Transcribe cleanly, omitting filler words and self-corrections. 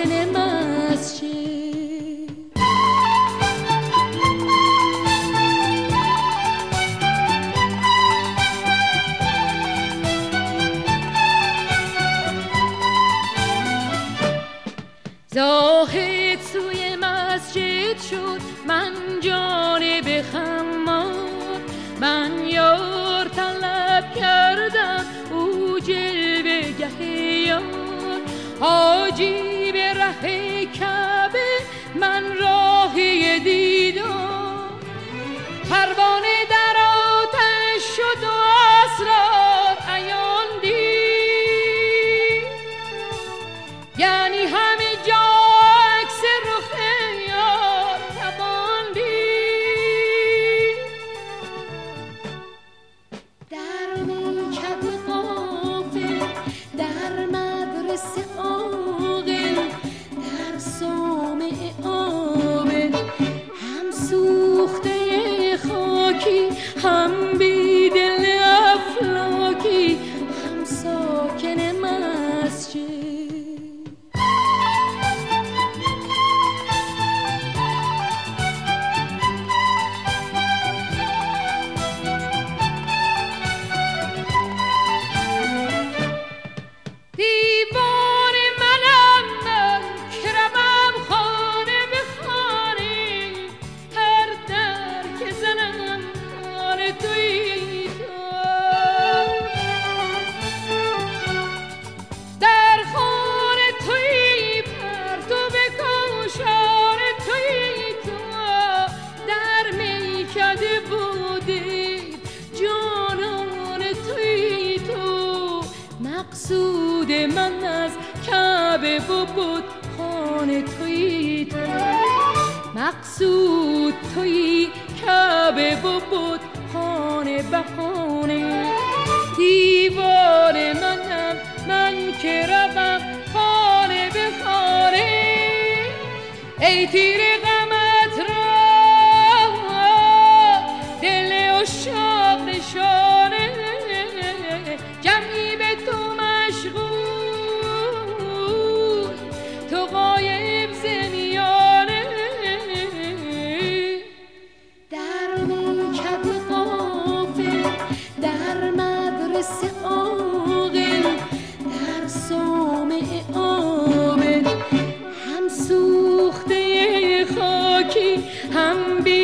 ساکن مسجد. زاهد سوی مسجد شد، من جانب خمار، من یار طلب کردم او جلوه گه یار. حاجی به ره کعبه، من راهی دیدار. پروانه در آتش شد و اسرار عیان دید، یعنی همه جا عکس رخ یار توان دید. در میکد غافل، در مدرسه عاقل، در صومعه عابد، هم سوخته خاکی، هم بیدل افلاکی، هم ساکن مسجد. دیوار منم من که روم خانه به خانه، هر در که زنم آن تویی تو. در خانه تویی پرتو کاشان تویی تو. در میکده بوده جانان تویی تو. مقصود من از کعبه و بود خانه تویی تو. مقصود تویی کعبه و بود خانه بخانه. دیوار منم من که روم خانه به خانه. ای تیر غمت را دل عشاق نشانه، جمعی به تو مشغول، تو غایب ز میانه. در میکد غافل، در مدرسه عاقل، در صومعه عابد، هم سوخته خاکی، هم بی